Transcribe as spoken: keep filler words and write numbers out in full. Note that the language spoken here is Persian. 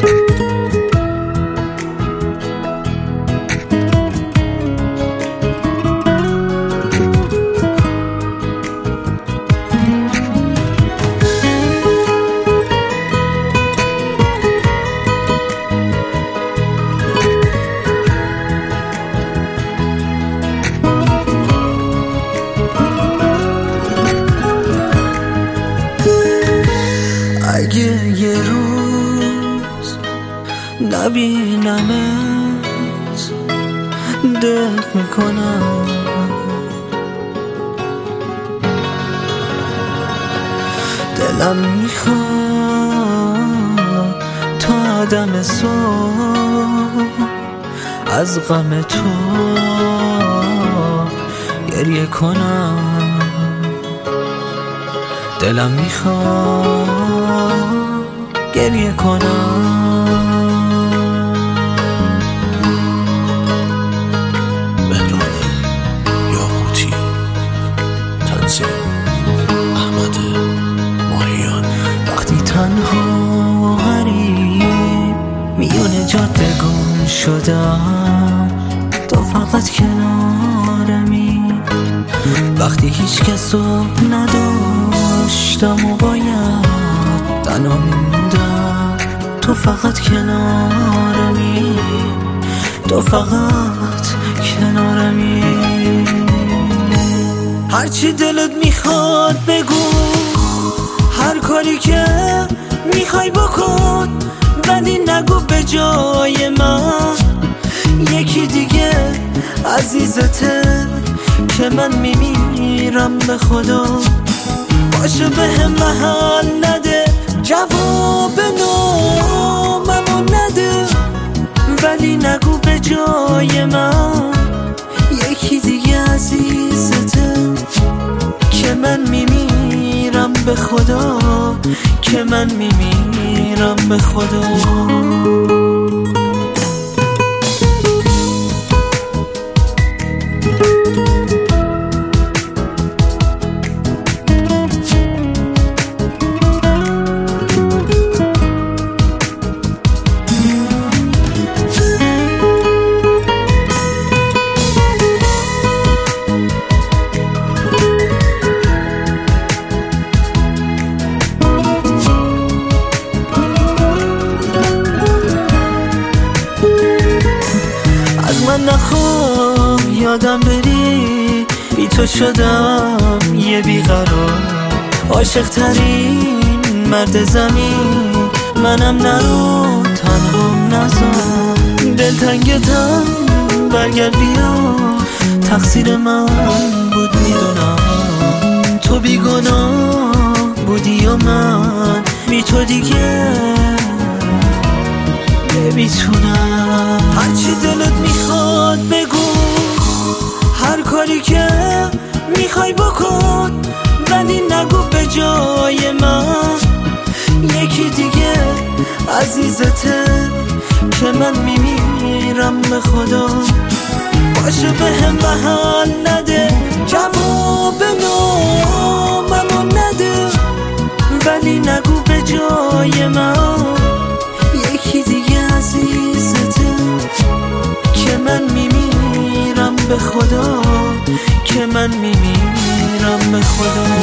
اگه یه روز نبینمت دق میکنم، دلم میخواد تا دم صبح از غم تو گریه کنم. دلم میخواد گریه کنم. مهران یاقوتی، تنظیم احمد ماهیان. وقتی تنها و غریب میون جاده گم شدم، تو فقط کنارمی. وقتی هیچ کس رو نداشتم و باید تنها میموندم، تو فقط کنارمی، تو فقط کنارمی. هرچی دلت میخواد بگو، هر کاری که میخوای بکن، ولی نگو به جای من یکی دیگه عزیزته که من میمیرم به خدا. باشه به هم محل نده، جواب ناممو نده، ولی نگو به جای من یکی دیگه عزیزته که من میمیرم به خدا، که من میمیرم به خدا. من نخوام یادم بری، بی تو شدم یه بیقرار. عاشق ترین مرد زمین منم، نرو تنهام نذار. دلتنگتم برگرد بیا، تقصیر من بود میدونم. تو بیگناه بودی و من بی تو دیگه نمیتونم. هرچی دلت میخواد بگو، هر کاری که میخوای بکن، ولی نگو به جای من یکی دیگه عزیزته که من میمیرم به خدا. باشه به هم محل نده، جواب ناممو نده، ولی نگو به جای من یکی دیگه عزیزته که من میمیرم به خدا، که من میمیرم به خدا.